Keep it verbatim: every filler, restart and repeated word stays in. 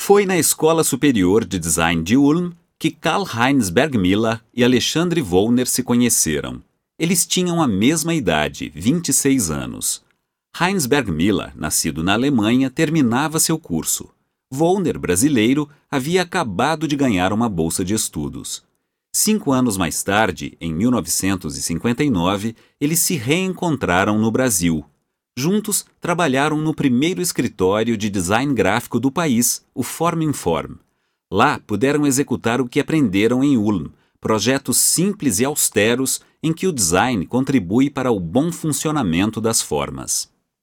Foi na Escola Superior de Design de Ulm que Karl-Heinz Bergmüller e Alexandre Wollner se conheceram. Eles tinham a mesma idade, vinte e seis anos. Heinz Bergmüller, nascido na Alemanha, terminava seu curso. Wollner, brasileiro, havia acabado de ganhar uma bolsa de estudos. Cinco anos mais tarde, em mil novecentos e cinquenta e nove, eles se reencontraram no Brasil. Juntos, trabalharam no primeiro escritório de design gráfico do país, o Forminform. Lá, puderam executar o que aprenderam em Ulm, projetos simples e austeros em que o design contribui para o bom funcionamento das formas.